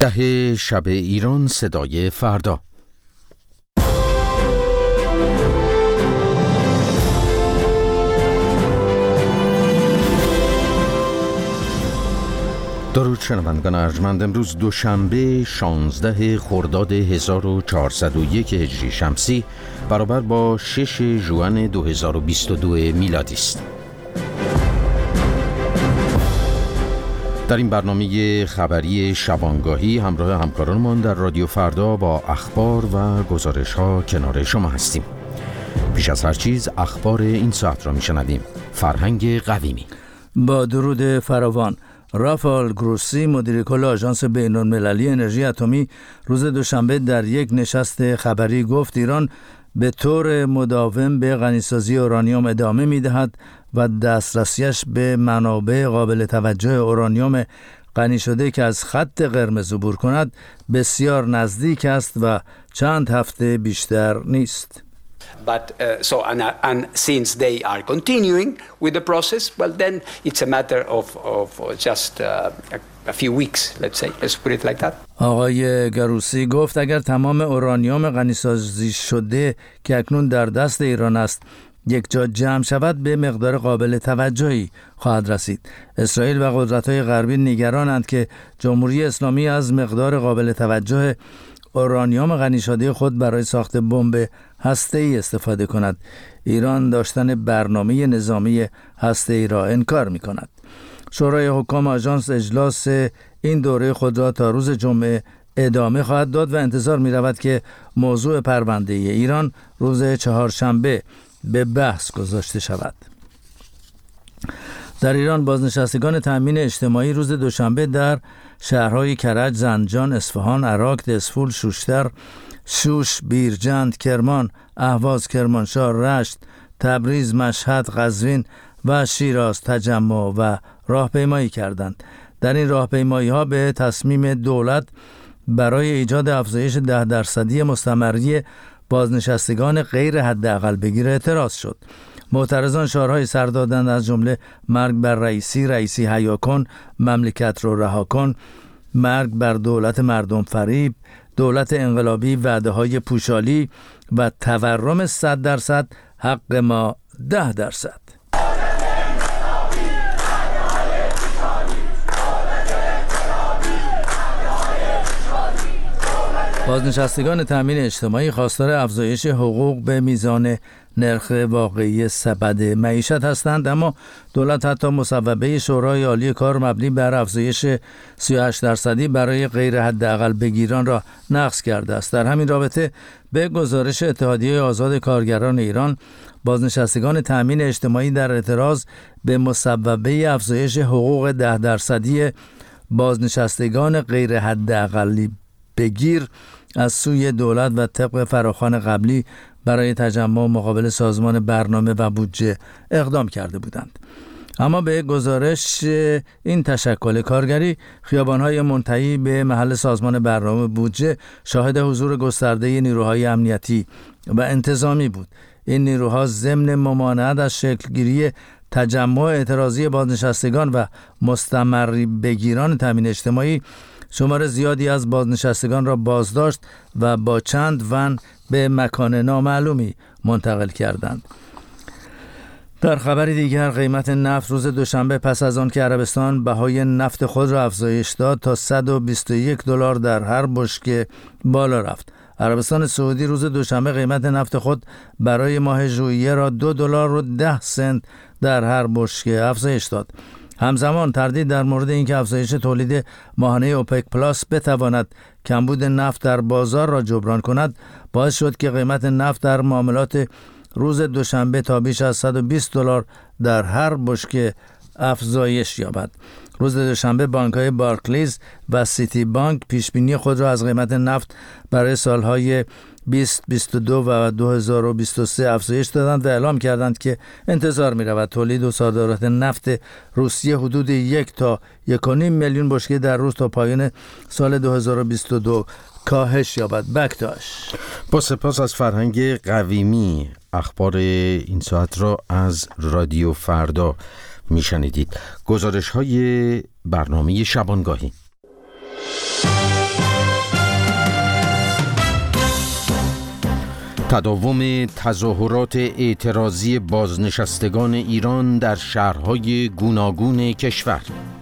ده شب ایران، صدای فردا. درود شنوندگان ارجمند. امروز دوشنبه 16 خرداد 1401 هجری شمسی برابر با 6 ژوئن 2022 میلادی است. در این برنامه خبری شبانگاهی همراه همکارانمان در رادیو فردا با اخبار و گزارش‌ها کنار شما هستیم. پیش از هر چیز اخبار این ساعت را می‌شنویم. فرهنگ قویمی. با درود فراوان. رافائل گروسی، مدیر کل آژانس بین‌المللی انرژی اتمی، روز دوشنبه در یک نشست خبری گفت ایران به طور مداوم به غنیسازی اورانیوم ادامه می‌دهد و دسترسیش به منابع قابل توجه اورانیوم غنی شده که از خط قرمز عبور کند بسیار نزدیک است و چند هفته بیشتر نیست. But and since they are continuing with the process, well then it's a matter of just a few weeks, let's put it like that. آقای گروسی گفت اگر تمام اورانیوم غنی‌سازی شده که اکنون در دست ایران است یک جا جمع شود به مقدار قابل توجهی خواهد رسید. اسرائیل و قدرت‌های غربی نگرانند که جمهوری اسلامی از مقدار قابل توجه اورانیوم غنی شده خود برای ساخت بمب هسته‌ای استفاده کند. ایران داشتن برنامه نظامی هسته‌ای را انکار می‌کند. شورای حکام آژانس اجلاس این دوره خود را تا روز جمعه ادامه خواهد داد و انتظار می‌رود که موضوع پرونده ایران روز چهارشنبه به بحث گذاشته شود. در ایران بازنشستگان تامین اجتماعی روز دوشنبه در شهرهای کرج، زنجان، اصفهان، عراق، دسفول، شوشتر، شوش، بیرجند، کرمان، اهواز، کرمانشاه، رشت، تبریز، مشهد، قزوین و شیراز تجمع و راهپیمایی کردند. در این راهپیمایی‌ها به تصمیم دولت برای ایجاد افزایش 10% مستمری بازنشستگان غیر حداقل بگیر اعتراض شد. معترضان شعارهای سر دادند از جمله مرگ بر رئیسی حیا کن، مملکت رو رها کن، مرگ بر دولت مردم فریب، دولت انقلابی، وعده‌های پوشالی و تورم 100%، حق ما 10%. بازنشستگان تامین اجتماعی خواستار افزایش حقوق به میزان نرخ واقعی سبد معیشت هستند، اما دولت حتی مصوبه شورای عالی کار مبنی بر افزایش 38% برای غیر حداقل بگیران را نقض کرده است. در همین رابطه به گزارش اتحادیه آزاد کارگران ایران، بازنشستگان تامین اجتماعی در اعتراض به مصوبه افزایش حقوق 10% بازنشستگان غیر حداقل بگیر از سوی دولت و طبق فراخوان قبلی برای تجمع مقابل سازمان برنامه و بودجه اقدام کرده بودند. اما به گزارش این تشکل کارگری، خیابان‌های منتهی به محل سازمان برنامه بودجه شاهد حضور گسترده نیروهای امنیتی و انتظامی بود. این نیروها ضمن ممانعت از شکلگیری تجمع اعتراضی بازنشستگان و مستمری بگیران تامین اجتماعی شمار زیادی از بازنشستگان را بازداشت و با چند ون به مکان نامعلومی منتقل کردند. در خبری دیگر، قیمت نفت روز دوشنبه پس از آن که عربستان بهای نفت خود را افزایش داد تا $121 در هر بشکه بالا رفت. عربستان سعودی روز دوشنبه قیمت نفت خود برای ماه ژوئیه را $2.10 در هر بشکه افزایش داد. همزمان تردید در مورد اینکه افزایش تولید ماهانه اوپک پلاس بتواند کمبود نفت در بازار را جبران کند باعث شد که قیمت نفت در معاملات روز دوشنبه تا بیش از $120 در هر بشکه افزایش یابد. روز دوشنبه بانک‌های بارکلیز و سیتی بانک پیشبینی خود را از قیمت نفت برای سالهای 2022 و 2023 افزایش دادند و اعلام کردند که انتظار می‌رود تولید و صادرات نفت روسیه حدود 1 تا 1.5 میلیون بشکه در روز تا پایان سال 2022 کاهش یابد. بکتاش. با سپاس از فرهنگ قویمی. اخبار این ساعت را از رادیو فردا میشنیدید. گزارش های برنامه شبانگاهی. تداوم تظاهرات اعتراضی بازنشستگان ایران در شهرهای گوناگون کشور.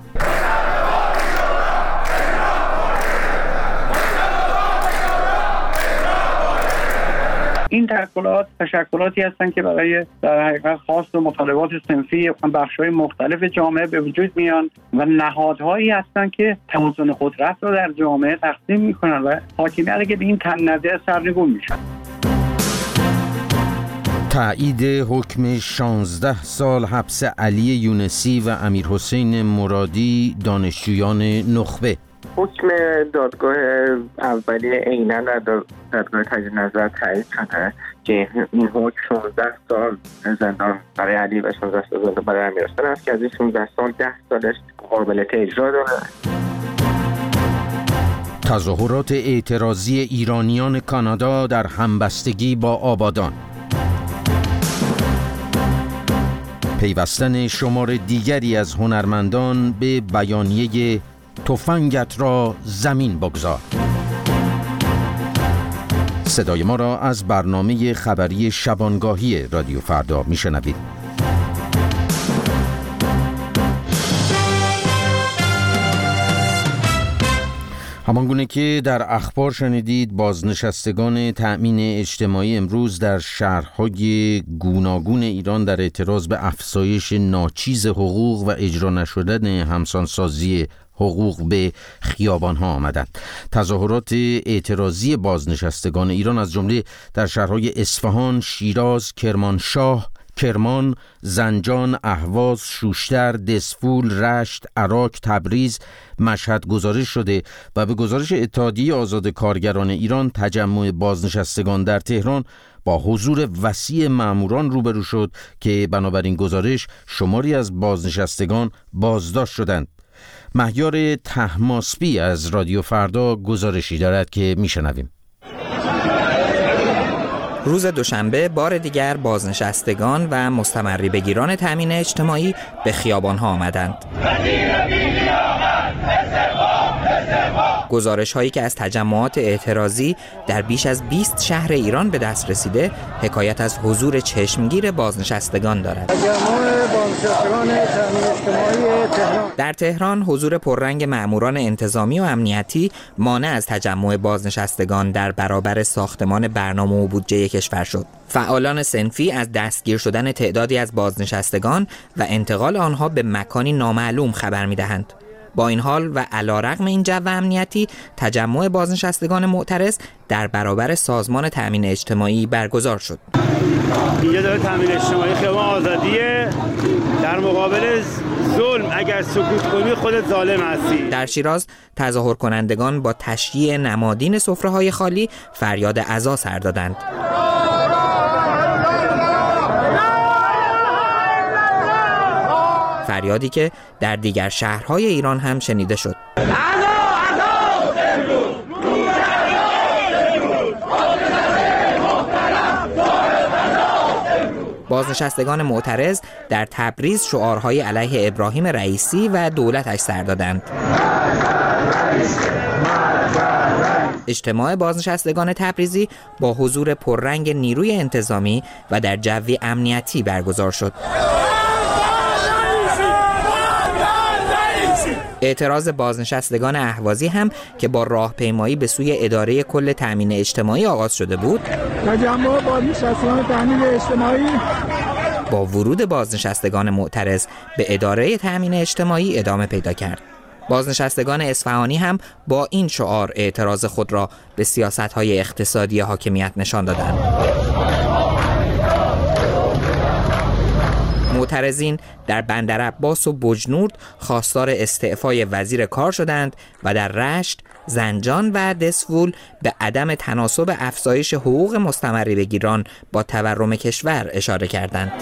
این تشکلاتی هستند که برای در حقیقت خواست و مطالبات صنفی بخش‌های مختلف جامعه به وجود میان و نهادهایی هستند که توازن قدرت را در جامعه تقسیم میکنن و حاکمیت که به این تنازع سرنگون میشن. تایید حکم 16 سال حبس علی یونسی و امیرحسین مرادی دانشجویان نخبه. حکم دادگاه اولیه عیناً در دادگاه تجدید نظر تایید شده که این حکم 16 سال زندان برای علی و 16 سال زندان برای امیرحسین است که از این 16 سال 10 سالش قابلیت اجرا داره. تظاهرات اعتراضی ایرانیان کانادا در همبستگی با آبادان. پیوستن شمار دیگری از هنرمندان به بیانیه تفنگت را زمین بگذار. صدای ما را از برنامه خبری شبانگاهی رادیو فردا میشنوید. همانگونه که در اخبار شنیدید، بازنشستگان تأمین اجتماعی امروز در شهرهای گوناگون ایران در اعتراض به افزایش ناچیز حقوق و اجرا نشدن همسانسازی حقوق به خیابان‌ها آمدند. تظاهرات اعتراضی بازنشستگان ایران از جمله در شهرهای اصفهان، شیراز، کرمانشاه، کرمان، زنجان، اهواز، شوشتر، دسفول، رشت، عراق، تبریز، مشهد گزارش شده و به گزارش اتحادیه آزاد کارگران ایران تجمع بازنشستگان در تهران با حضور وسیع ماموران روبرو شد که بنابراین گزارش شماری از بازنشستگان بازداشت شدند. مهیار طهماسبی از رادیو فردا گزارشی دارد که میشنویم. روز دوشنبه بار دیگر بازنشستگان و مستمری بگیران تامین اجتماعی به خیابان‌ها آمدند. گزارش هایی که از تجمعات اعتراضی در بیش از 20 شهر ایران به دست رسیده حکایت از حضور چشمگیر بازنشستگان دارد. تجمع بازنشستگان تامین اجتماعی تهران. در تهران حضور پررنگ ماموران انتظامی و امنیتی مانع از تجمع بازنشستگان در برابر ساختمان برنامه و بودجه کشور شد. فعالان صنفی از دستگیر شدن تعدادی از بازنشستگان و انتقال آنها به مکانی نامعلوم خبر می‌دهند. با این حال و علیرغم این جو امنیتی، تجمع بازنشستگان معترض در برابر سازمان تامین اجتماعی برگزار شد. اینجا داره تامین اجتماعی خیابان آزادیه، در مقابل ظلم اگر سکوت کنی خودت ظالم هستی. در شیراز تظاهر کنندگان با تشییع نمادین سفره‌های خالی فریاد عزا سر دادند. فریادی که در دیگر شهرهای ایران هم شنیده شد. بازنشستگان معترض در تبریز شعارهای علیه ابراهیم رئیسی و دولتش سر دادند. اجتماع بازنشستگان تبریزی با حضور پررنگ نیروی انتظامی و در جوی امنیتی برگزار شد. اعتراض بازنشستگان اهوازی هم که با راهپیمایی به سوی اداره کل تامین اجتماعی آغاز شده بود، تجمع بازنشستگان تامین اجتماعی با ورود بازنشستگان معترض به اداره تامین اجتماعی ادامه پیدا کرد. بازنشستگان اصفهانی هم با این شعار اعتراض خود را به سیاست‌های اقتصادی حاکمیت نشان دادند. معترضین در بندرعباس و بجنورد خواستار استعفای وزیر کار شدند و در رشت، زنجان و دسفول به عدم تناسب افزایش حقوق مستمری بگیران با تورم کشور اشاره کردند.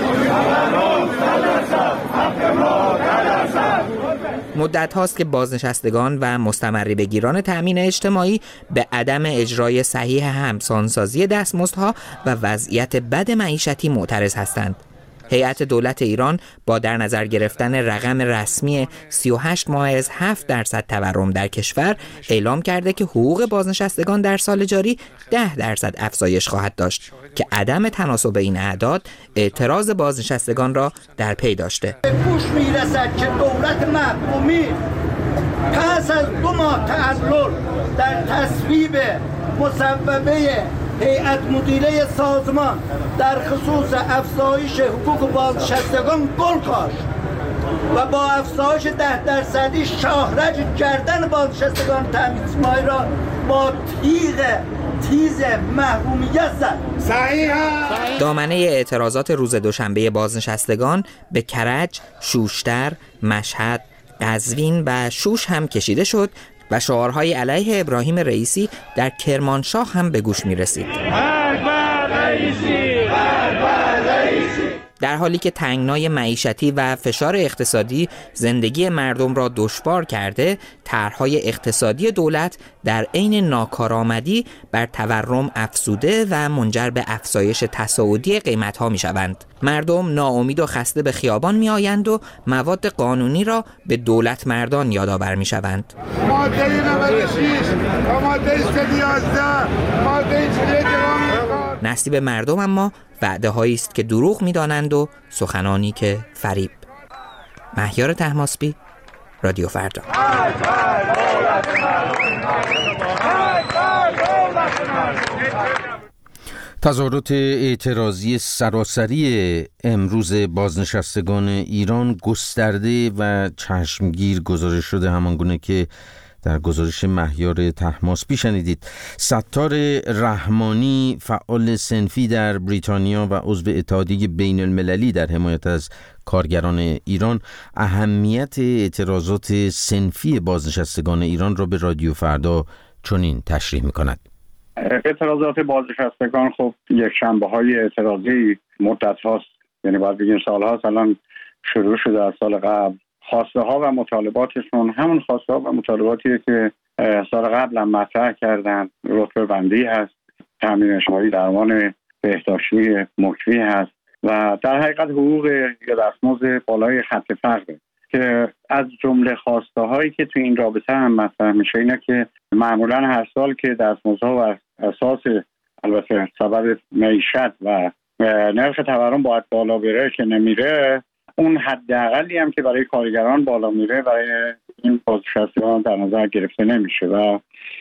مدت هاست که بازنشستگان و مستمری بگیران تامین اجتماعی به عدم اجرای صحیح همسانسازی دستمزدها و وضعیت بد معیشتی معترض هستند. هیئت دولت ایران با در نظر گرفتن رقم رسمی 38 ممیز 7% تورم در کشور اعلام کرده که حقوق بازنشستگان در سال جاری 10% افزایش خواهد داشت که عدم تناسب این اعداد اعتراض بازنشستگان را در پی داشته. به گوش میرسد که دولت محکومی پس از 2 ماه تعلل در تصویب مصوبه هیئت مدیره سازمان در خصوص افزایش حقوق بازنشستگان گل کاشت و با افزایش 10% شاهرج کردن بازنشستگان تامین اجتماعی را با تیز محرومیت زد. دامنه اعتراضات روز دوشنبه بازنشستگان به کرج، شوشتر، مشهد، قزوین و شوش هم کشیده شد و شعارهای علیه ابراهیم رئیسی در کرمانشاه هم به گوش می رسید. در حالی که تنگنای معیشتی و فشار اقتصادی زندگی مردم را دشوار کرده، طرح‌های اقتصادی دولت در عین ناکارآمدی بر تورم افزوده و منجر به افزایش تصاعدی قیمت‌ها می‌شوند. مردم ناامید و خسته به خیابان می‌آیند و مواد قانونی را به دولت مردان یادآور می‌شوند. ماده 96 و ماده 11 ماده نصیب مردم اما وعده هایی است که دروغ می‌دانند و سخنانی که فریب. مهیار طهماسبی، رادیو فردا. تظاهرات اعتراضی سراسری امروز بازنشستگان ایران گسترده و چشمگیر گزارش شده، همانگونه که در گزارش مهیار طهماسبی شنیدید. ستار رحمانی، فعال صنفی در بریتانیا و عضو اتحادیه بین المللی در حمایت از کارگران ایران، اهمیت اعتراضات صنفی بازنشستگان ایران را به رادیو فردا چنین تشریح می‌کند. اعتراضات بازنشستگان خب یک شنبه‌های اعتراضی مدت هاست، یعنی باید بگیم سال هاست الان شروع شده. از سال قبل خواسته ها و مطالباتشون همون خواسته ها و مطالباتیه که سال قبل هم مطرح کردن. رتبه بندی هست، تامین اجتماعی، درمان بهداشتی مکفی هست و در حقیقت حقوق یا دستمزد بالای خط فقره که از جمله خواسته هایی که تو این رابطه هم مطرح میشه اینه که معمولا هر سال که دستمزدها و اساس البته سبب معیشت و نرخ تورم باید بالا بره که نمیره، اون حداقلی هم که برای کارگران بالا میره برای این بازنشستگان در نظر گرفته نمیشه و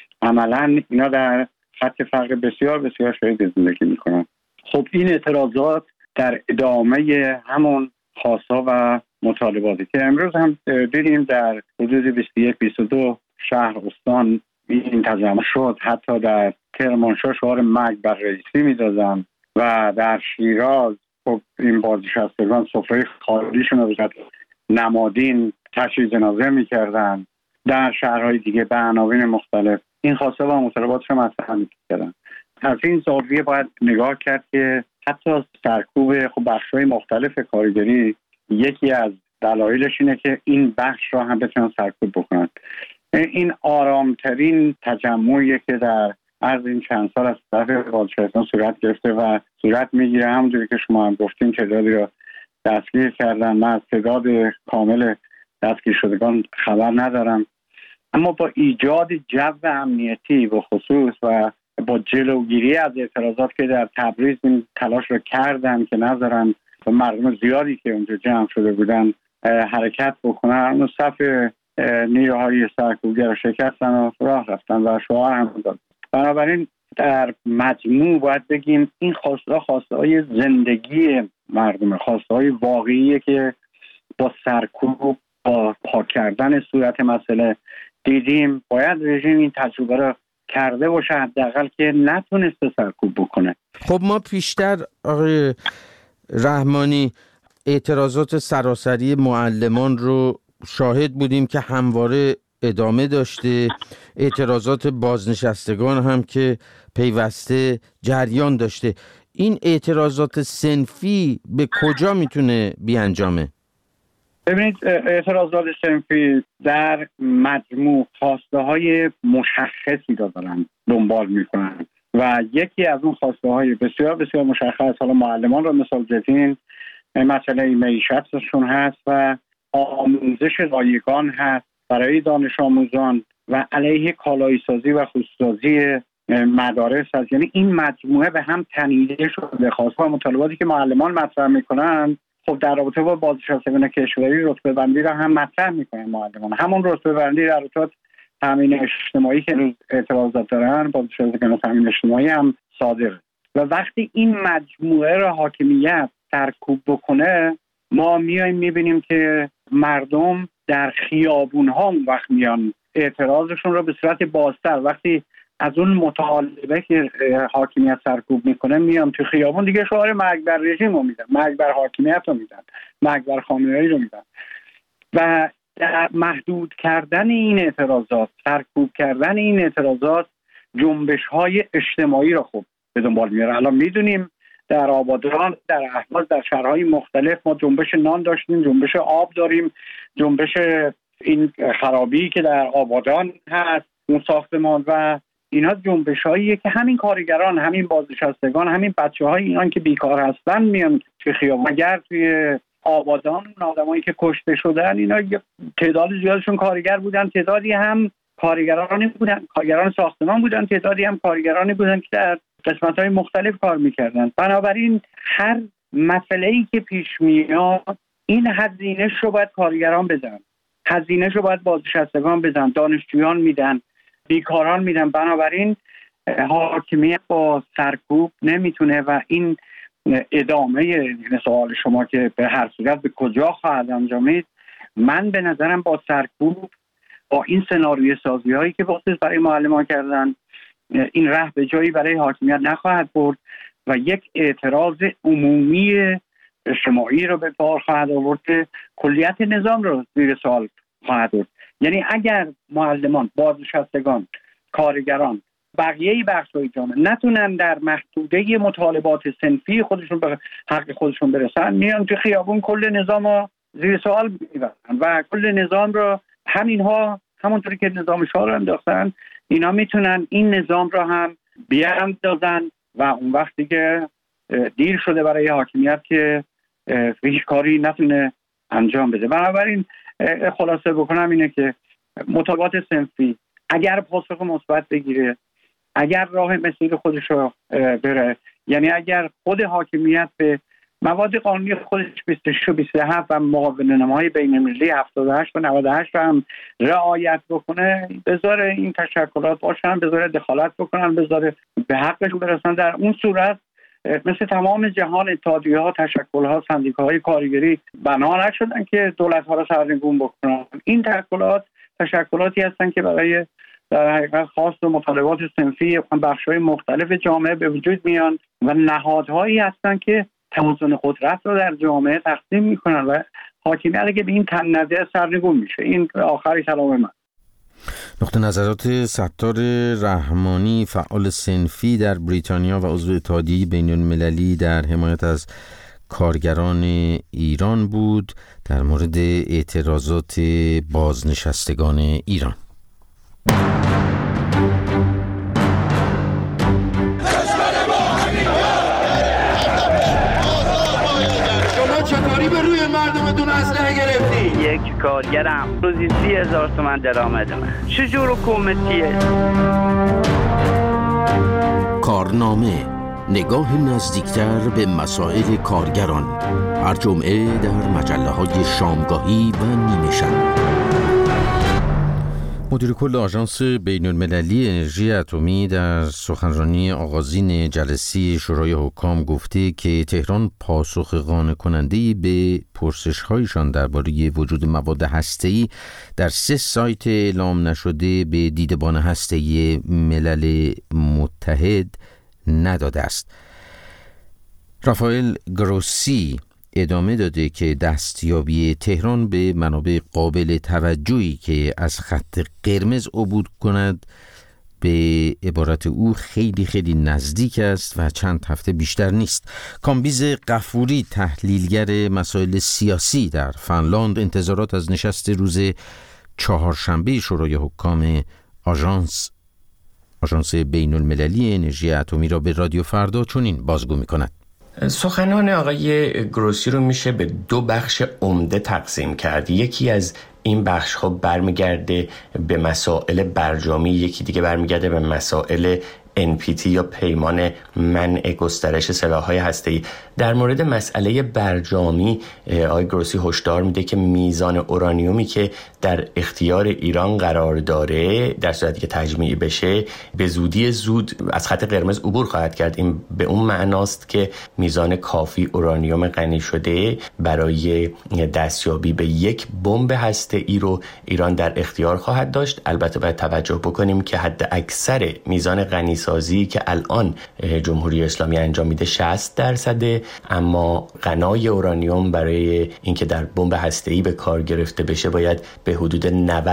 عملا اینا در خط فقر بسیار بسیار شدید زندگی میکنن. خب این اعتراضات در ادامه همون خواست‌ها و مطالباتی که امروز هم دیدیم در حدود 21-22 شهر استان این تجمع شد. حتی در کرمانشاه شعار مرگ بر رئیسی میدادن و در شیراز خب این بازنشستگان سفره خالیشون رو به نمادین تشییع جنازه میکردن. در شهرهای دیگه به عناوین مختلف این خواسته و مطالباتش مطرح میکردن. از این زاویه باید نگاه کرد که حتی سرکوب خب بخش‌های مختلف کارگری یکی از دلایلش اینه که این بخش را هم بتونن سرکوب بکنن. این آرامترین تجمعیه که در عرض این چند سال از طرف بازنشستگان صورت گرفته و صورت میگیره. همونجوری که شما هم گفتین تعدادی را دستگیر کردن. من از تعداد کامل دستگیر شدگان خبر ندارم، اما با ایجاد جو امنیتی به خصوص و با جلوگیری از اعتراضات که در تبریز این تلاش رو کردن که نذارن و مردم زیادی که اونجا جمع شده بودن حرکت بکنن، صف نیروهای سرکوبگر شکستن و راه رفتن و شعار هم داد. بنابراین در مجموع باید بگیم این خواسته‌های زندگی مردم، خواسته‌های واقعیه که با سرکوب، با پاک کردن صورت مسئله دیدیم. باید رژیم این تجربه رو کرده باشه حداقل که نتونسته سرکوب بکنه. خب ما پیشتر آقای رحمانی اعتراضات سراسری معلمان رو شاهد بودیم که همواره ادامه داشته، اعتراضات بازنشستگان هم که پیوسته جریان داشته. این اعتراضات صنفی به کجا میتونه بیانجامه؟ ببینید اعتراضات صنفی در مجموع خواسته های مشخصی را دارن دنبال میکنن و یکی از اون خواسته های بسیار بسیار مشخص، حالا معلمان را مثال زدین، مسئله معیشتشون هست و آموزش رایگان هست برای دانش آموزان و علیه کالایی سازی و خودروسازی مدارس هست. یعنی این مجموعه به هم تنیده شده. خاصه مطالباتی که معلمان مطرح میکنن خب در رابطه با بازنشستگان کشوری رتبه بندی را هم مطرح میکنن معلمان. همون رتبه بندی در رابطه تامین اجتماعی که اعتراضات دارن بازنشستگان تامین اجتماعی هم صادره. و وقتی این مجموعه را حاکمیت سرکوب بکنه ما میایم میبینیم که مردم در خیابون ها اون وقت میان اعتراضشون رو به صورت بازتر وقتی از اون مطالبه که حاکمیت سرکوب میکنه میان تو خیابون دیگه شعار مرگ بر رژیم رو میدن، مرگ بر حاکمیت رو میدن، مرگ بر خامنه‌ای رو میدن. و در محدود کردن این اعتراضات، سرکوب کردن این اعتراضات جنبش های اجتماعی رو خب به دنبال میاره. الان میدونیم در آبادان، در اهواز، در شهرهای مختلف ما جنبش نان داشتیم، جنبش آب داریم، جنبش این خرابی که در آبادان هست اون ساختمان و اینا جنبش‌هاییه که همین کارگران، همین بازنشستگان، همین بچه‌های ایران که بیکار هستن میان توی خیابون. اگر توی آبادان آدمایی که کشته شدن اینا تعداد زیادشون کارگر بودن، تعدادی هم کارگرانی بودن، کارگران ساختمان بودن، تعدادی هم کارگرانی بودن که در قسمت‌های مختلف کار می‌کردن. بنابراین هر مسئله‌ای که پیش میاد این هزینه‌اش رو باید کارگران بدن، هزینه‌اش رو باید بازنشستگان بدن، دانشجویان میدن، بیکاران میدن. بنابراین حاکمیت با سرکوب نمیتونه و این ادامه سوال شما که به هر صورت به کجا خواهد انجامید، من به نظرم با سرکوب، با این سناریوی سازی هایی که برای معلمان کردن، این ره به جایی برای حاکمیت نخواهد برد و یک اعتراض عمومی اجتماعی رو به بار خواهد آورد که کلیت نظام رو زیر سوال خواهد برد. یعنی اگر معلمان، بازنشستگان، کارگران، بقیه بخش‌های جامعه نتونن در محدوده مطالبات صنفی خودشون به حق خودشون برسن، میان تو خیابون کل نظام رو زیر سوال میبرن و کل نظام رو همینها همونطوری که نظام شاه رو انداختن اینا میتونن این نظام رو هم بیاندازن و اون وقتی که دیر شده برای حاکمیت که هیچ کاری نتونه انجام بده. بنابراین خلاصه بکنم اینه که مطالبات صنفی اگر پاسخ مثبت بگیره، اگر راه مسیر خودش رو بره، یعنی اگر خود حاکمیت به مواد قانونی خودش 26 و 27 و مقاوله‌نامه‌های بین‌المللی 78 و 98 رو هم رعایت بکنه، بذاره این تشکلات باشن، بذاره دخالت بکنن، بذاره به حقشون برسن، در اون صورت مثل تمام جهان اتحادیه‌ها، تشکل‌ها، سندیکاهای کارگری بنا نشدن که دولت‌ها رو سرنگون بکنن. این تشکلاتی هستن که برای در حقیقت خواست و مطالبات صنفی بخش‌های مختلف جامعه به وجود میان و نهادهایی هستن که توازن قدرت رو در جامعه تقسیم میکنن و حاکمیت اگه به این تن نده سرنگون میشه. این آخری کلام من. نقطه نظرات ستار رحمانی، فعال صنفی در بریتانیا و عضو اتحادیه بین‌المللی در حمایت از کارگران ایران بود در مورد اعتراضات بازنشستگان ایران. شما چطوری به روی مردمتون اسلحه گرفتی؟ یک کارگرم روزی 30,000 تومان درآمد من. چجور حکومتیه؟ کارنامه، نگاه نزدیکتر به مسائل کارگران، هر جمعه در مجله‌های شامگاهی و نیمه شب. مدیر کل آژانس بین‌المللی انرژی اتمی در سخنرانی آغازین جلسه شورای حکام گفته که تهران پاسخ قانع کننده‌ای به پرسش‌هایشان درباره وجود مواد هسته‌ای در 3 سایت اعلام نشده به دیدبان هسته‌ای ملل متحد نداده است. رافائل گروسی ادامه داده که دستیابی تهران به منابع قابل توجهی که از خط قرمز عبور کند به عبارت او خیلی خیلی نزدیک است و چند هفته بیشتر نیست. کامبیز غفوری، تحلیلگر مسائل سیاسی در فنلاند، انتظارات از نشست روز چهارشنبه شورای حکام آژانس بین‌المللی انرژی اتمی را به رادیو فردا چنین بازگو می‌کند. سخنان آقای گروسی رو میشه به دو بخش عمده تقسیم کرد. یکی از این بخش خب برمیگرده به مسائل برجامی، یکی دیگه برمیگرده به مسائل NPT یا پیمان منع گسترش سلاح‌های هسته‌ای. در مورد مسئله برجامی آقای گروسی هشدار میده که میزان اورانیومی که در اختیار ایران قرار داره در صورتی که تجمیع بشه به زودی زود از خط قرمز عبور خواهد کرد. این به اون معناست که میزان کافی اورانیوم غنی شده برای دستیابی به یک بمب هسته‌ای رو ایران در اختیار خواهد داشت. البته باید توجه بکنیم که حد اکثر میزان غنی سازی که الان جمهوری اسلامی انجام میده 60%، اما غنای اورانیوم برای اینکه در بمب هسته‌ای به کار گرفته بشه باید به حدود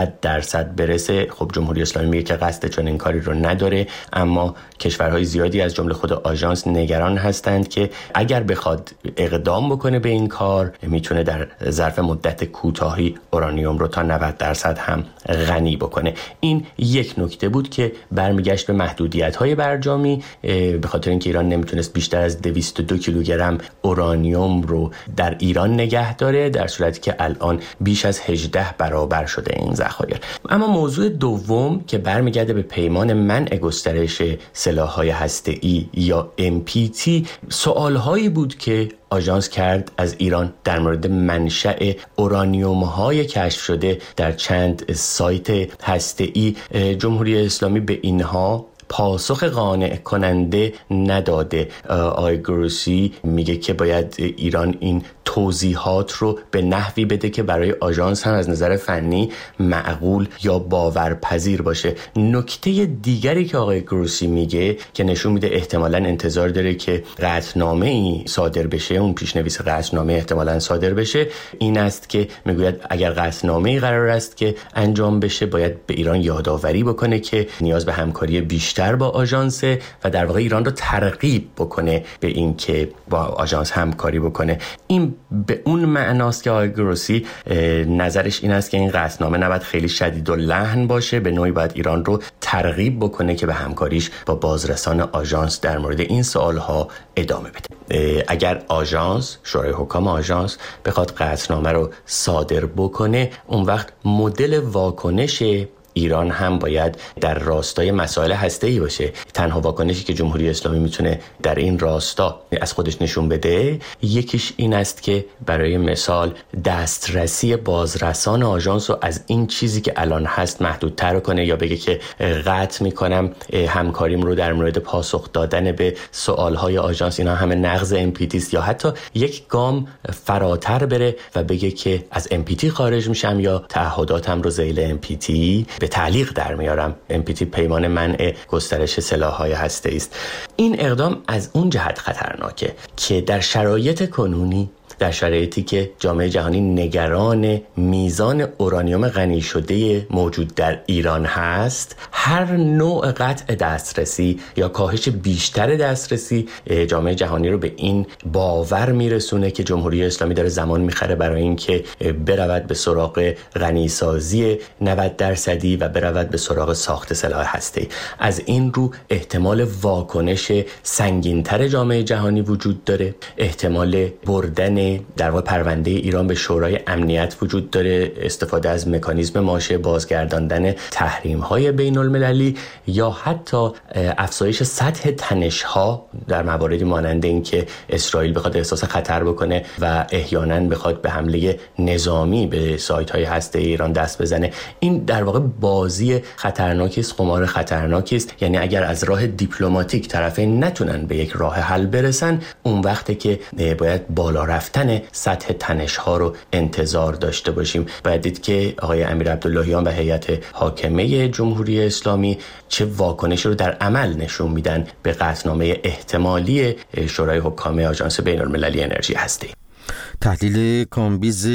90% برسه. خب جمهوری اسلامی میگه که قصد چون این کاری رو نداره، اما کشورهای زیادی از جمله خود آژانس نگران هستند که اگر بخواد اقدام بکنه به این کار میتونه در ظرف مدت کوتاهی اورانیوم رو تا 90% هم غنی بکنه. این یک نکته بود که برمیگشت به محدودیت‌های برجامی، به خاطر اینکه ایران نمیتونست بیشتر از 202 کیلوگرم اورانیوم رو در ایران نگه داره، در صورتی که الان بیش از 18 برابر شده این ذخایر. اما موضوع دوم که برمیگرده به پیمان منع گسترش سلاح‌های هسته‌ای یا NPT، سوال‌هایی بود که آژانس کرد از ایران در مورد منشأ اورانیوم‌های کشف شده در چند سایت هسته‌ای. جمهوری اسلامی به اینها پاسخ قانع کننده نداده. آقای گروسی میگه که باید ایران این توضیحات رو به نحوی بده که برای آژانس هم از نظر فنی معقول یا باورپذیر باشه. نکته دیگری که آقای گروسی میگه که نشون میده احتمالاً انتظار داره که قطعنامه‌ای صادر بشه، اون پیشنویس قطعنامه احتمالاً صادر بشه، این است که میگوید اگر قطعنامه‌ای قرار است که انجام بشه باید به ایران یادآوری بکنه که نیاز به همکاری بیشتر با آژانس و در واقع ایران رو ترغیب بکنه به این که با آژانس همکاری بکنه. این به اون معناست که آقای گروسی نظرش این است که این قطعنامه نباید خیلی شدید و لحن باشه، به نوعی باید ایران رو ترغیب بکنه که به همکاریش با بازرسان آژانس در مورد این سوالها ادامه بده. اگر آژانس، شورای حکام آژانس بخواد قطعنامه رو صادر بکنه، اون وقت مدل واکنش ایران هم باید در راستای مسائل هسته‌ای باشه. تنها واکنشی که جمهوری اسلامی میتونه در این راستا از خودش نشون بده یکیش این است که برای مثال دسترسی بازرسان آژانس رو از این چیزی که الان هست محدودتر کنه، یا بگه که قطع میکنم همکاریم رو در مورد پاسخ دادن به سوالهای آژانس اینا همه نقض NPT است، یا حتی یک گام فراتر بره و بگه که از NPT خارج میشم یا تعهداتم رو ذیل NPT به تعلیق در میارم. NPT پیمان منع گسترش سلاح‌های هسته‌ای است. این اقدام از اون جهت خطرناکه که در شرایط کنونی، در شرایطی که جامعه جهانی نگران میزان اورانیوم غنی شده موجود در ایران هست، هر نوع قطع دسترسی یا کاهش بیشتر دسترسی جامعه جهانی رو به این باور میرسونه که جمهوری اسلامی داره زمان میخره برای اینکه برود به سراغ غنیسازی 90% و برود به سراغ ساخت سلاح هسته‌ای. از این رو احتمال واکنش سنگین‌تر جامعه جهانی وجود داره، احتمال بردن در واقع پرونده ایران به شورای امنیت وجود داره، استفاده از مکانیزم ماشه بازگرداندن تحریم‌های بین‌المللی، یا حتی افزایش سطح تنش‌ها در مواردی مانند این که اسرائیل بخواد احساس خطر بکنه و احیانا بخواد به حمله نظامی به سایت‌های هسته‌ای ایران دست بزنه. این در واقع بازی خطرناکی است، قمار خطرناکی است. یعنی اگر از راه دیپلماتیک طرفین نتونن به یک راه حل برسن، اون وقته که باید بالا رفتن سطح تنش‌ها رو انتظار داشته باشیم. باید دید که آقای امیر عبداللهیان و هیئت حاکمه جمهوری اسلامی چه واکنشی رو در عمل نشون میدن به قطعنامه احتمالی شورای حکام آژانس بین‌المللی انرژی هسته‌ای. تحلیل کامبیز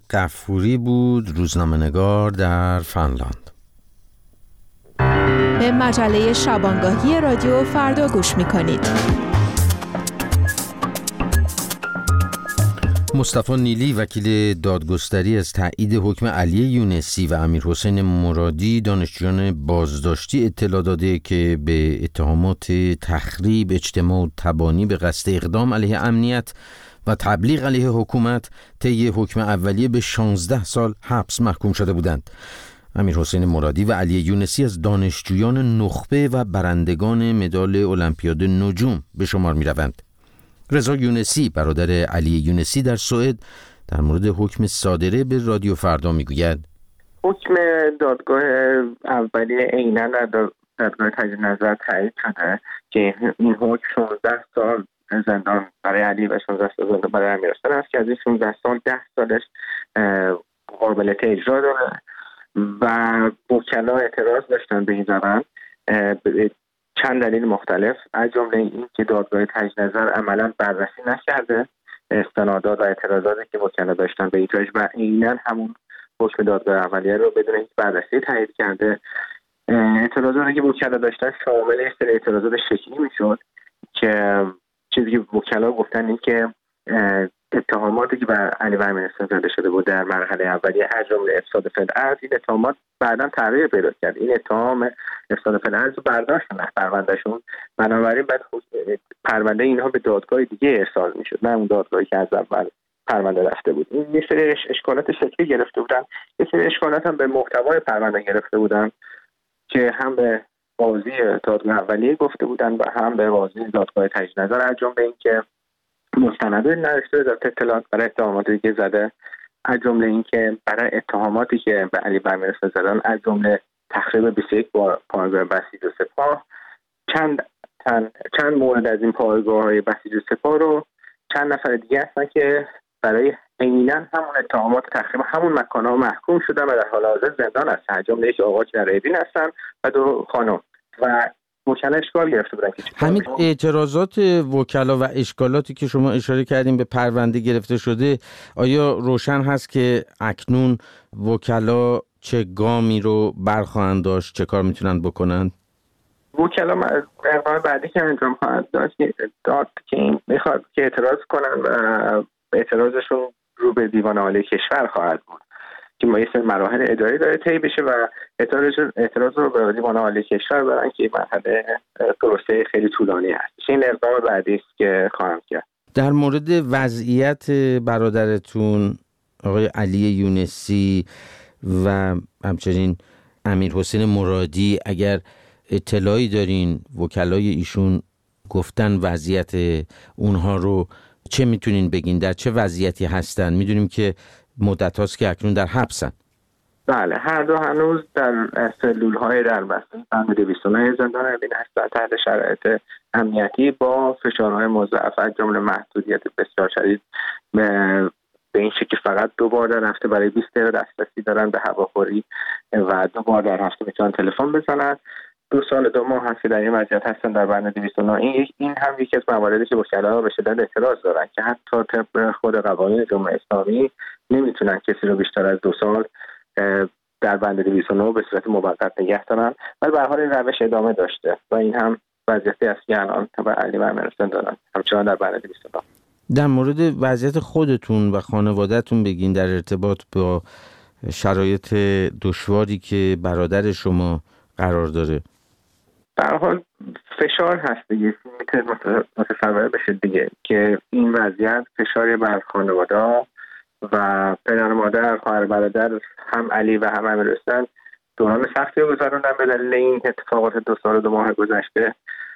غفوری بود، روزنامه‌نگار در فنلاند. به مجله شبانگاهی رادیو فردا گوش می‌کنید. مصطفی نیلی وکیل دادگستری از تایید حکم علی یونسی و امیرحسین مرادی دانشجویان بازداشتی اطلاع داده که به اتهامات تخریب اجتماع و تبانی به قصد اقدام علیه امنیت و تبلیغ علیه حکومت طی حکم اولیه به 16 سال حبس محکوم شده بودند. امیرحسین مرادی و علی یونسی از دانشجویان نخبه و برندگان مدال المپیاد نجوم به شمار می روند. رضا یونسی برادر علی یونسی در سوئد در مورد حکم صادره به رادیو فردا میگوید حکم دادگاه اولیه عیناً در دادگاه تجدید نظر تایید شده که این حکم 16 سال زندان برای علی و 16 سال زندان برای امیرحسین است که از این 16 سال 10 سالش قابلیت اجرا داره و وکلا اعتراض داشتن به این روند چند دلیل مختلف، از جمله این که دادگاه تجدید نظر عملاً بررسی نکرده استنادات و اعتراضاتی که وکلا داشتن به این و عیناً همون حکم دادگاه اولیه رو بدون هیچ بررسی تایید کرده. اعتراضاتی که وکلا داشتن شامل یک سری اعتراضات شکلی میشد که چیزی که وکلا گفتن این که اتهاماتی که بر علی و امیرحسین زده شده بود در مرحله اولیه از جمله افساد فی‌الارض، این اتهامات بعداً تغییر پیدا کرد. این اتهام افساد فی‌الارض رو برداشتن از پروندهشون، بنابراین بعد پرونده اینها به دادگاه دیگه ارسال میشد، نه اون دادگاهی که از اول پرونده رفته بود. این یه سری اشکالات شکلی گرفته بودن، یه سری اشکالات هم به محتوای پرونده گرفته بودن که هم به قاضی دادگاه اولیه گفته بودن و هم به قاضی دادگاه تجدید نظر، از جمله اینکه مستندی نوشته وزارت اطلاعات برای اتهاماتی که زده، از جمله اینکه برای اتهاماتی که به علی و امیرحسین زدن از جمله تخریب 21 پایگاه بسیج و سپاه، چند مورد از این پایگاه‌های بسیج و سپاه رو چند نفر دیگه هستن که برای عیناً همون اتهامات تخریب همون مکان‌ها محکوم شدن و در حال حاضر زندان هستن، از جمله یک آقا که در اوین هستن و 2 خانم و وکلا اشکال گرفته بودن. همین اعتراضات وکلا و اشکالاتی که شما اشاره کردیم به پرونده گرفته شده، آیا روشن هست که اکنون وکلا چه گامی رو برخواهند داشت، چه کار میتونن بکنن؟ وکلا اقدام بعدی که انجام خواهد داد که این میخواد که اعتراض کنن و اعتراضشون رو به دیوان عالی کشور خواهد بود که ما یه سری مراحل اداری داره طی بشه و اعتراض رو به دیوان عالی کشور برن که مرحله پروسه خیلی طولانی هست. این اقدام بعدی است که خواهم کرد. در مورد وضعیت برادرتون آقای علی یونسی و همچنین امیرحسین مرادی، اگر اطلاعی دارین، وکلای ایشون گفتن وضعیت اونها رو، چه میتونین بگین؟ در چه وضعیتی هستن؟ میدونیم که مدت هاست که اکنون در حبسن. بله، هر دو هنوز در سلول‌های در بسته بند 209 زندان اوین هستند تحت شرایط امنیتی با فشارهای مضاعف از جمله محدودیت بسیار شدید به این شکل فقط 2 بار در هفته برای 20 دقیقه دسترسی دارن به هواخوری و 2 بار در هفته میتونن تلفن بزنن. 2 سال 2 ماه هست که در این وضعیت هستن در بند 209. این هم یکی از مواردی که وکلا به شدت اعتراض دارن که حتی طبق خود قوانین جمهوری اسلامی نمیتونن کسی رو بیشتر از 2 سال در بند 209 به صورت موقت نگه دارن، ولی به هر حال این روش ادامه داشته و این هم وضعیتی است که الان تبع علی و امیرحسین دارن همچنان در بند 209. در مورد وضعیت خودتون و خانواده‌تون بگین در ارتباط با شرایط دشواری که برادر شما قرار داره. در حال فشار هست دیگه، میتونه متصور بشه دیگه که این وضعیت فشاری بر خانواده و پدر و مادر، خواهر برادر، هم علی و هم امیرحسین دوران سختی رو گذروندن به دلیل این اتفاقات 2 سال و 2 ماه گذشته،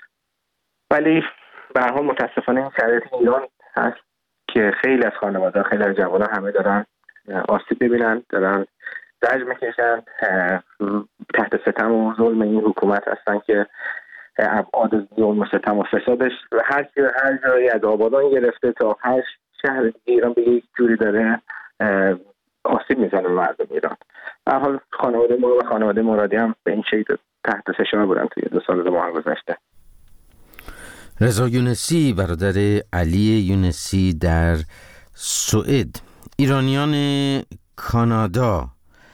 ولی به هر حال متاسفانه این شرایط ایران هست که خیلی از خانواده، خیلی از جوانان همه دارن آسیب ببینن، دارن زجر میکشن، تحت ستم و ظلم این حکومت هستن که ابعاد ظلم و ستم و فسادش و هر جایی از آبادان گرفته تا 8 شهر ایران به یک جوری داره آسیب میزنه به مردم ایران. در حال خانواده ما و خانواده مرادی هم به این شکل تحت فشار بودن توی 2 سال و 2 ماه گذشته. رضا یونسی برادر علی یونسی در سوئد. ایرانیان کانادا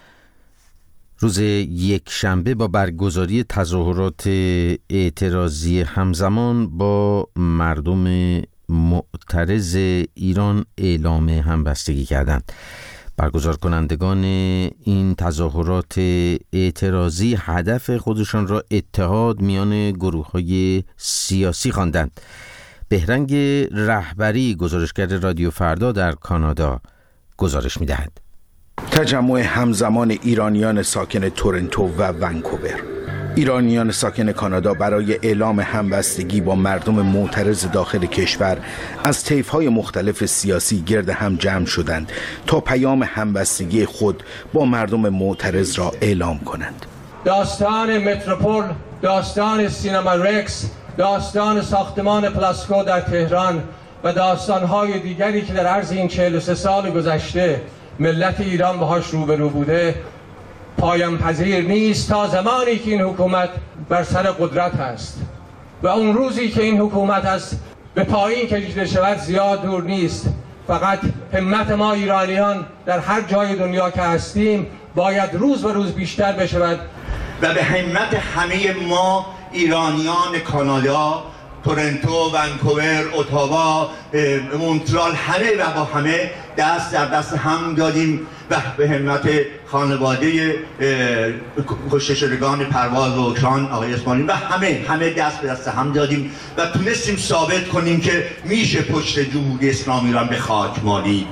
روز یکشنبه با برگزاری تظاهرات اعتراضی همزمان با مردم معترض ایران اعلام همبستگی کردند. برگزار کنندگان این تظاهرات اعتراضی هدف خودشان را اتحاد میان گروه‌های سیاسی خواندند. بهرنگ رهبری، گزارشگر رادیو فردا در کانادا، گزارش می‌دهد. تجمع همزمان ایرانیان ساکن تورنتو و ونکوور. ایرانیان ساکن کانادا برای اعلام همبستگی با مردم معترض داخل کشور از طیف‌های مختلف سیاسی گرد هم جمع شدند تا پیام همبستگی خود با مردم معترض را اعلام کنند. داستان متروپول، داستان سینما رکس، داستان ساختمان پلاسکو در تهران و داستان‌های دیگری که در عرض این 43 سال گذشته ملت ایران باهاش روبرو بوده پایان پذیر نیست تا زمانی که این حکومت بر سر قدرت هست و اون روزی که این حکومت از به پایین کشیده شود زیاد دور نیست. فقط همت ما ایرانیان در هر جای دنیا که هستیم باید روز به روز بیشتر بشود و به همت همه ما ایرانیان کانادا، تورنتو، ونکوور، اتاوا، مونترال، همه و با همه دست در دست هم دادیم و به همت خانواده کشته شدگان پرواز و اوکراین آقای اسماعیلی و همه دست به دست هم دادیم و تونستیم ثابت کنیم که میشه پشت جمهوری اسلامی را به خاک مالید.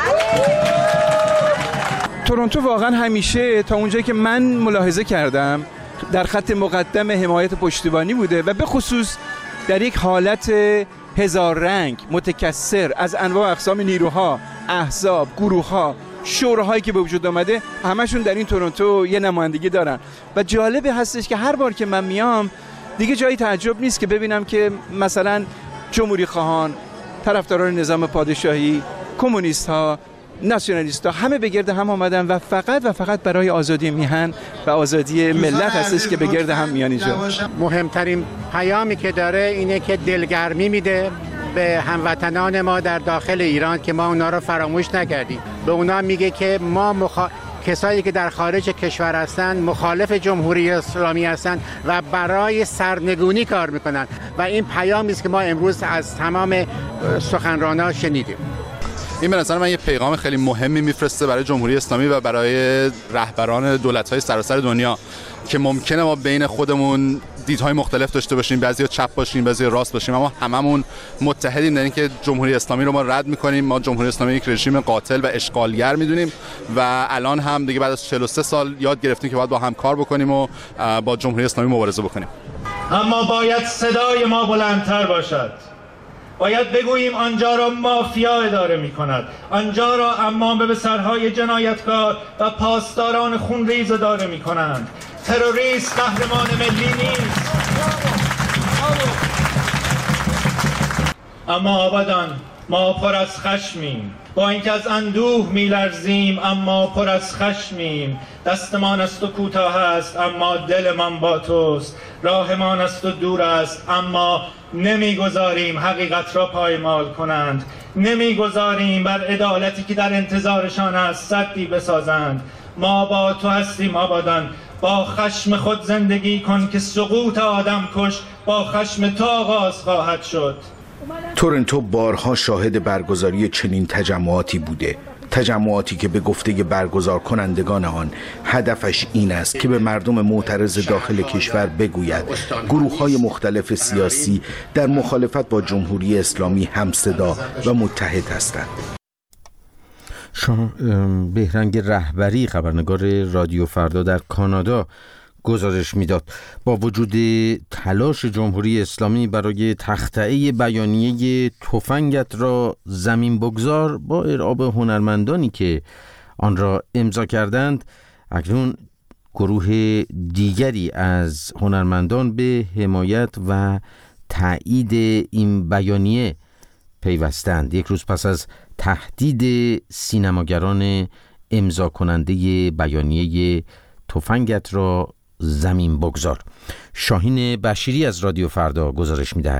تورنتو واقعا همیشه تا اونجایی که من ملاحظه کردم در خط مقدم حمایت پشتیبانی بوده و به خصوص در یک حالت هزار رنگ متکثر از انواع اقسام نیروها، احزاب، گروه‌ها، شوراهایی که به وجود آمده همشون در این تورنتو یه نمایندگی دارن و جالبه هستش که هر بار که من میام دیگه جایی تعجب نیست که ببینم که مثلا جمهوری خواهان، طرفداران نظام پادشاهی، کمونیست ها، ناسیونالیست ها همه به گرد هم آمدن و فقط برای آزادی میهن و آزادی ملت هستش که به گرد هم میان اینجا. مهمترین پیامی که داره اینه که دلگرمی میده به هموطنان ما در داخل ایران که ما اونا رو فراموش نکردیم. به اونا میگه که ما کسایی که در خارج کشور هستن مخالف جمهوری اسلامی هستن و برای سرنگونی کار میکنن و این پیامی است که ما امروز از تمام سخنرانان شنیدیم. این به نظر من یه پیغام خیلی مهمی میفرسته برای جمهوری اسلامی و برای رهبران دولت‌های سراسر دنیا که ممکنه ما بین خودمون دیدهای مختلف داشته باشیم، بعضیا چپ باشیم، بعضیا راست باشیم، اما هممون متحدیم در اینکه جمهوری اسلامی رو ما رد می‌کنیم. ما جمهوری اسلامی یک رژیم قاتل و اشغالگر می‌دونیم و الان هم دیگه بعد از 43 سال یاد گرفتیم که باید با هم کار بکنیم و با جمهوری اسلامی مبارزه بکنیم. اما باید صدای ما بلندتر باشد. باید بگوییم آنجا را مافیا اداره می کند، آنجا را امام به سرهای جنایتکار و پاسداران خونریز اداره می کنند. تروریست قهرمان ملی نیست. اما آبادان ما پر از خشمیم، با اینکه از اندوه میلرزیم اما پر از خشمیم. دستمان از تو کوتاه است اما دلمان با توست، راهمان از تو دور است اما نمیگذاریم حقیقت را پایمال کنند، نمیگذاریم بر عدالتی که در انتظارشان است سدی بسازند. ما با تو هستیم آبادان، با خشم خود زندگی کن که سقوط آدم کش با خشم تو آغاز خواهد شد. تورنتو بارها شاهد برگزاری چنین تجمعاتی بوده، تجمعاتی که به گفته برگزار کنندگان آن هدفش این است که به مردم معترض داخل کشور بگوید گروه‌های مختلف سیاسی در مخالفت با جمهوری اسلامی همصدا و متحد هستند. بهرنگ رهبری، خبرنگار رادیو فردا در کانادا، گزارش میداد. با وجود تلاش جمهوری اسلامی برای تخطئه بیانیه تفنگت را زمین بگذار با ارعاب هنرمندانی که آن را امضا کردند، اکنون گروه دیگری از هنرمندان به حمایت و تایید این بیانیه پیوستند. یک روز پس از تهدید سینماگران امضا کننده بیانیه تفنگت را زمین بگذار. شاهین بشیری از رادیو فردا گزارش می‌دهد.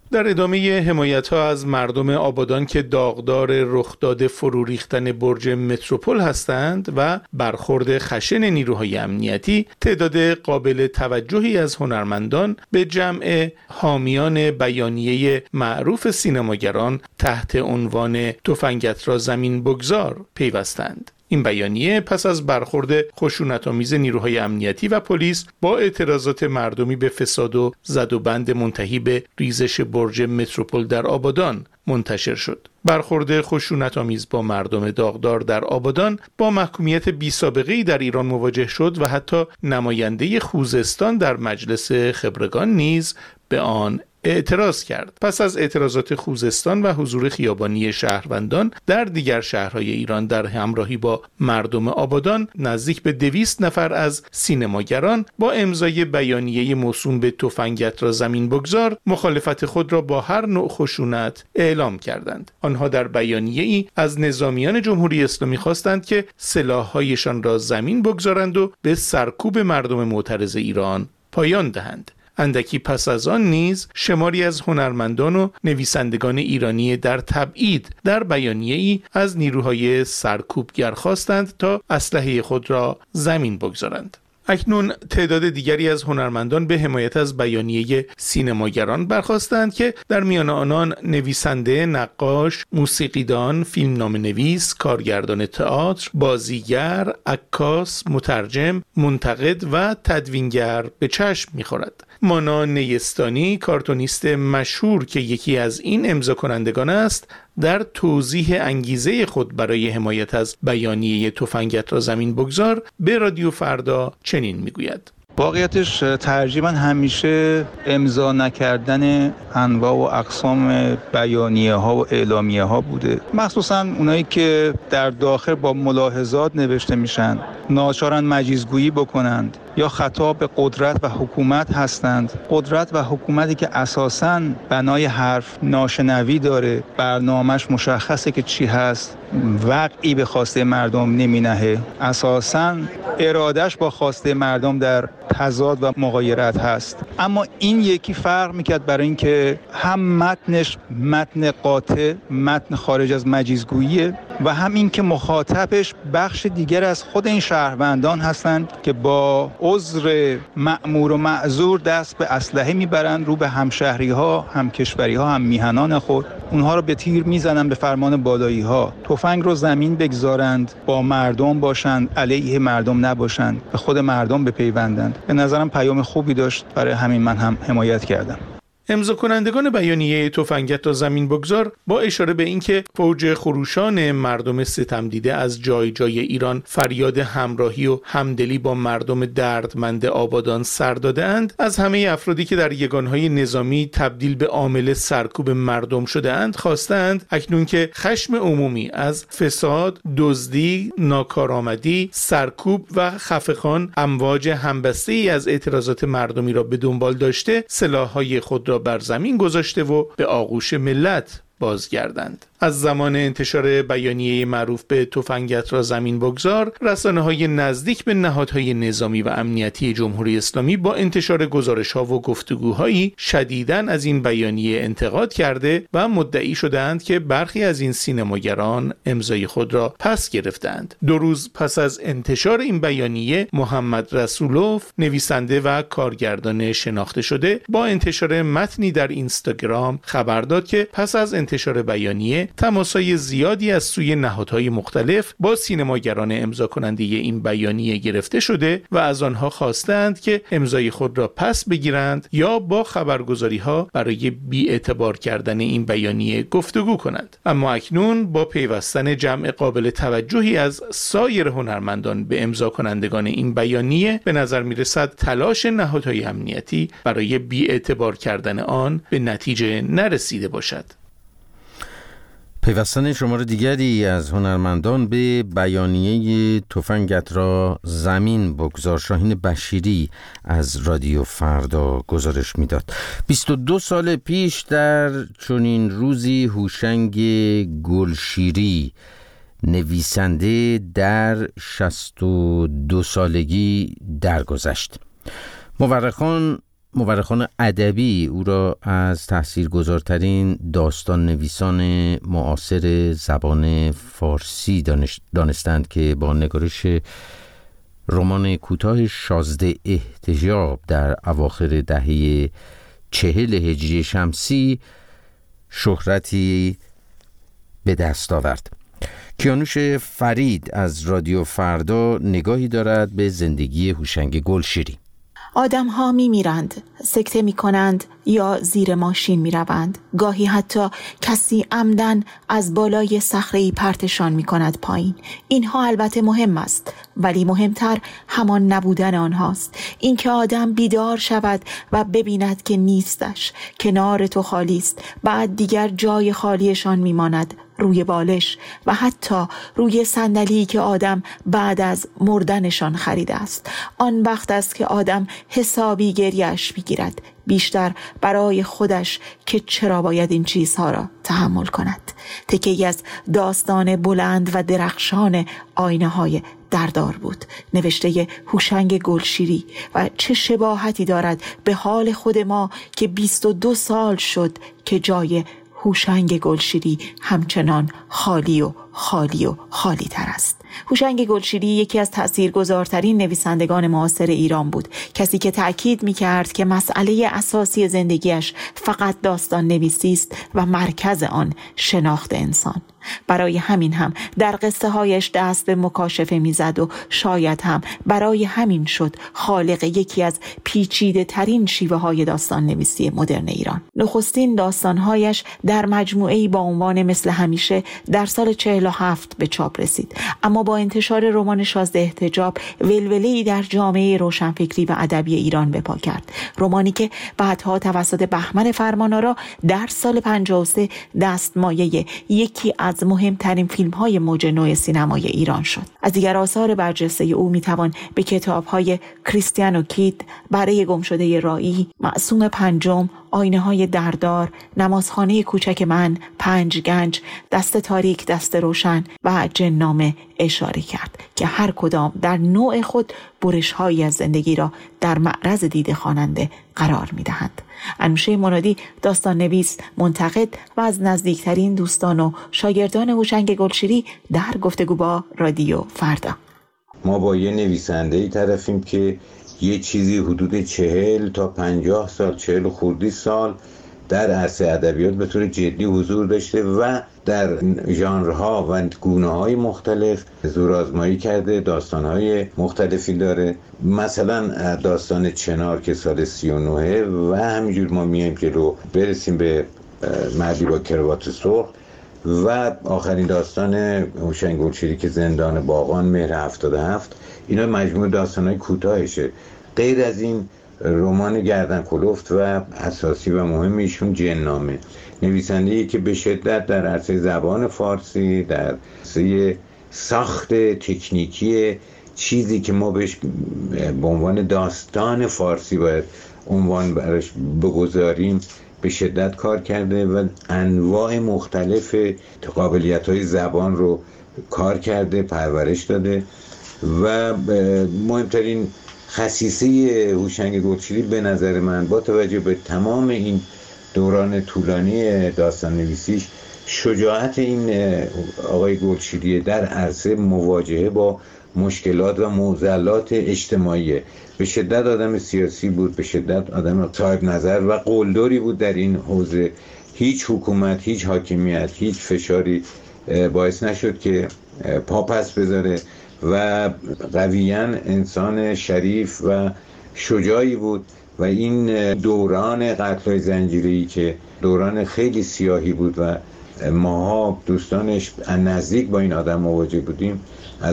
در ادامه حمایت‌ها از مردم آبادان که داغدار رخداد فرو ریختن برج متروپول هستند و برخورد خشن نیروهای امنیتی، تعداد قابل توجهی از هنرمندان به جمع حامیان بیانیه معروف سینماگران تحت عنوان تفنگت را زمین بگذار پیوستند. این بیانیه پس از برخورد خشونت‌آمیز نیروهای امنیتی و پلیس با اعتراضات مردمی به فساد و زدوبند منتهی به ریزش برج متروپول در آبادان منتشر شد. برخورد خشونت‌آمیز با مردم داغدار در آبادان با محکومیت بی‌سابقه‌ای در ایران مواجه شد و حتی نماینده خوزستان در مجلس خبرگان نیز به آن اعتراض کرد. پس از اعتراضات خوزستان و حضور خیابانی شهروندان در دیگر شهرهای ایران در همراهی با مردم آبادان، نزدیک به 200 نفر از سینماگران با امضای بیانیه موسوم به تفنگت را زمین بگذار مخالفت خود را با هر نوع خشونت اعلام کردند. آنها در بیانیه‌ای از نظامیان جمهوری اسلامی خواستند که سلاح‌هایشان را زمین بگذارند و به سرکوب مردم معترض ایران پایان دهند. اندکی پس از آن نیز شماری از هنرمندان و نویسندگان ایرانی در تبعید در بیانیه‌ای از نیروهای سرکوبگر خواستند تا اسلحه خود را زمین بگذارند. اکنون تعداد دیگری از هنرمندان به حمایت از بیانیه سینماگران برخاستند که در میان آنان نویسنده، نقاش، موسیقیدان، فیلمنامه‌نویس، کارگردان تئاتر، بازیگر، عکاس، مترجم، منتقد و تدوینگر به چشم می‌خورد. مانا نیستانی، کارتونیست مشهور که یکی از این امضا کنندگان است، در توضیح انگیزه خود برای حمایت از بیانیه تفنگت را زمین بگذار به رادیو فردا چنین میگوید: واقعیتش ترجیح من همیشه امضا نکردن انواع و اقسام بیانیه ها و اعلامیه ها بوده، مخصوصا اونایی که در داخل با ملاحظات نوشته میشن، ناچارن مجیزگویی بکنند یا خطاب به قدرت و حکومت هستند. قدرت و حکومتی که اساساً بنای حرف ناشنوی داره، برنامه‌اش مشخصه که چی هست، وقعی به خواسته مردم نمینهه، اساساً ارادش با خواسته مردم در تضاد و مغایرت هست. اما این یکی فرق میکرد برای اینکه هم متنش متن قاطع، متن خارج از مجیزگوییه و هم این که مخاطبش بخش دیگر از خود این شهروندان هستند که با عذر مأمور و معذور دست به اسلحه میبرند رو به همشهری ها، هم کشوری ها، هم میهنان خود، اونها رو به تیر میزنن به فرمان بالایی ها، تفنگ رو زمین بگذارند، با مردم باشند، علیه مردم نباشند، به خود مردم بپیوندند. به نظرم پیام خوبی داشت، برای همین من هم حمایت کردم. امضا کنندگان بیانیه تفنگت را زمین بگذار با اشاره به اینکه فوج خروشان مردم ستم دیده از جای جای ایران فریاد همراهی و همدلی با مردم دردمند آبادان سر داده‌اند، از همه افرادی که در یگانهای نظامی تبدیل به عامل سرکوب مردم شده‌اند خواستند اکنون که خشم عمومی از فساد، دزدی، ناکارآمدی، سرکوب و خفقان امواج همبسته‌ای از اعتراضات مردمی را به دنبال داشته، سلاح‌های خود را بر زمین گذاشته و به آغوش ملت بازگردند. از زمان انتشار بیانیه معروف به تفنگت را زمین بگذار، رسانه‌های نزدیک به نهادهای نظامی و امنیتی جمهوری اسلامی با انتشار گزارش‌ها و گفتگوهایی شدیداً از این بیانیه انتقاد کرده و مدعی شدند که برخی از این سینماگران امضای خود را پس گرفتند. 2 روز پس از انتشار این بیانیه، محمد رسولوف، نویسنده و کارگردان شناخته شده، با انتشار متنی در اینستاگرام خبر داد که پس از انتشار بیانیه تماس‌های زیادی از سوی نهادهای مختلف با سینماگران امضا کننده این بیانیه گرفته شده و از آنها خواستند که امضای خود را پس بگیرند یا با خبرگزاری‌ها برای بی‌اعتبار کردن این بیانیه گفتگو کنند. اما اکنون با پیوستن جمع قابل توجهی از سایر هنرمندان به امضا کنندگان این بیانیه، به نظر می‌رسد تلاش نهادهای امنیتی برای بی‌اعتبار کردن آن به نتیجه نرسیده باشد. پیوستن شماره دیگری از هنرمندان به بیانیه تفنگت را زمین بگذار، شاهین بشیری از رادیو فردا گزارش میداد. 22 سال پیش در چنین روزی هوشنگ گلشیری، نویسنده، در 62 سالگی درگذشت. مورخان مورخان ادبی او را از تاثیرگذارترین داستان نویسان معاصر زبان فارسی دانستند که با نگارش رمان کوتاه شازده احتجاب در اواخر دهه 40 هجری شمسی شهرتی به دست آورد. کیانوش فرید از رادیو فردا نگاهی دارد به زندگی هوشنگ گلشیری. آدم ها می میرند، سکته می کنند یا زیر ماشین می روند. گاهی حتی کسی عمدن از بالای صخره‌ای پرتشان می کند پایین. اینها البته مهم است، ولی مهمتر همان نبودن آنهاست. اینکه آدم بیدار شود و ببیند که نیستش، کنار تو خالی است، بعد دیگر جای خالیشان می ماند، روی بالش و حتی روی صندلی که آدم بعد از مردنشان خریده است. آن وقت است که آدم حسابی گریه‌اش می‌گیرد، بیشتر برای خودش که چرا باید این چیزها را تحمل کند. تکه‌ای از داستان بلند و درخشان آینه‌های دردار بود، نوشته هوشنگ گلشیری، و چه شباهتی دارد به حال خود ما که 22 سال شد که جای هوشنگ گلشیری همچنان خالی و خالی و خالی تر است. هوشنگ گلشیری یکی از تاثیرگذارترین نویسندگان معاصر ایران بود، کسی که تأکید می‌کرد که مسئله اساسی زندگیش فقط داستان نویسی است و مرکز آن شناخت انسان. برای همین هم در قصه هایش دست به مکاشفه میزد و شاید هم برای همین شد خالق یکی از پیچیده ترین شیوه های داستان نویسی مدرن ایران. نخستین داستان هایش در مجموعه‌ای با عنوان مثل همیشه در سال 47 به چاپ رسید، اما با انتشار رمان شازده احتجاب ولوله‌ای در جامعه روشنفکری و ادبی ایران به پا کرد. رمانی که بعدها توسط بهمن فرمانآرا در سال 53 دستمایه یکی از مهمترین فیلم‌های موج نو سینمای ایران شد. از دیگر آثار برجسته او میتوان به کتاب‌های کریستیان کید، برای گمشده رایی، معصوم پنجم، آینه‌های دردار، نمازخانه کوچک من، 5 گنج، دست تاریک دست روشن و جن‌نامه اشاره کرد که هر کدام در نوع خود برش‌هایی از زندگی را در معرض دید خواننده قرار می‌دهند. انوشه منادی، داستان نویس، منتقد و از نزدیکترین دوستان و شاگردان هوشنگ گلشیری، در گفتگو با رادیو فردا. ما با یه نویسنده‌ای طرفیم که یه چیزی حدود 40 تا 50 سال، 40 خردی سال در عرصه ادبیات به طور جدی حضور داشته و در ژانرها و گونه‌های مختلف زورآزمایی کرده، داستان‌های مختلفی داره. مثلا داستان چنار که سال 39 و همینجور ما میایم که رو برسیم به مردی با کراوات سرخ و آخرین داستان هوشنگ گلشیری که زندان باغان مهر 77. اینا مجموعه داستان‌های کوتاهشه. غیر از این رمان گردن کلفت و اساسی و مهم ایشون جن‌نامه، نویسنده‌ای که به شدت در عرصه زبان فارسی، در عرصه ساخت تکنیکی چیزی که ما بهش به عنوان داستان فارسی باید عنوان براش بگذاریم به شدت کار کرده و انواع مختلف قابلیت‌های زبان رو کار کرده، پرورش داده و مهمترین خصیصه هوشنگ گلشیری به نظر من با توجه به تمام این دوران طولانی داستان نویسیش شجاعت این آقای گلشیری در عرصه مواجهه با مشکلات و معضلات اجتماعی. به شدت آدم سیاسی بود، به شدت آدم صاحب نظر و قلدری بود در این حوزه. هیچ حکومت، هیچ حاکمیت، هیچ فشاری باعث نشد که پا پس بذاره و قویاً انسان شریف و شجاعی بود و این دوران قتل‌های زنجیره‌ای که دوران خیلی سیاهی بود و ماها دوستانش نزدیک با این آدم مواجه بودیم،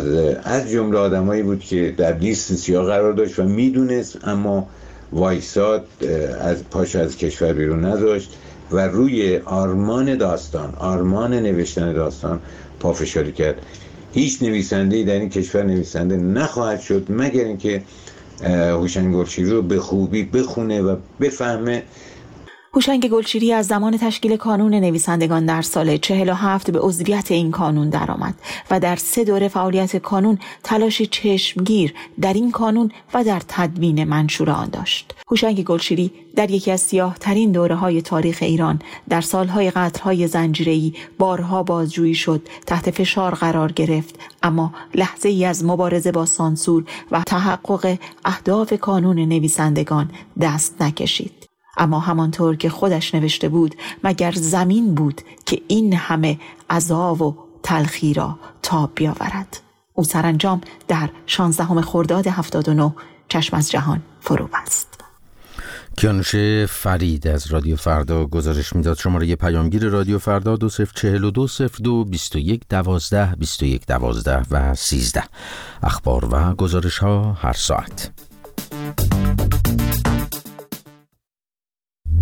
از جمله آدمایی بود که در لیست سیاه قرار داشت و میدونست اما وایساد، از پاش از کشور بیرون نذاشت و روی آرمان داستان، آرمان نوشتن داستان پافشاری کرد. هیچ نویسنده‌ای در این کشور نویسنده نخواهد شد مگر اینکه هوشنگ گلشیری رو به خوبی بخونه و بفهمه. هوشنگ گلشیری از زمان تشکیل کانون نویسندگان در سال 47 به عضویت این کانون درآمد و در 3 دوره فعالیت کانون تلاشی چشمگیر در این کانون و در تدوین منشور آن داشت. هوشنگ گلشیری در یکی از سیاه‌ترین دوره‌های تاریخ ایران در سالهای قتل‌های زنجیره‌ای بارها بازجویی شد، تحت فشار قرار گرفت، اما لحظه‌ای از مبارزه با سانسور و تحقق اهداف کانون نویسندگان دست نکشید. اما همانطور که خودش نوشته بود، مگر زمین بود که این همه عذاب و تلخی را تاب بیاورد. او سرانجام در 16 خرداد 79 چشم از جهان فرو بست. کیانوش فرید از رادیو فردا گزارش میداد. شماره پیامگیر رادیو فردا 2042022112 2112 و 13. اخبار و گزارش ها هر ساعت.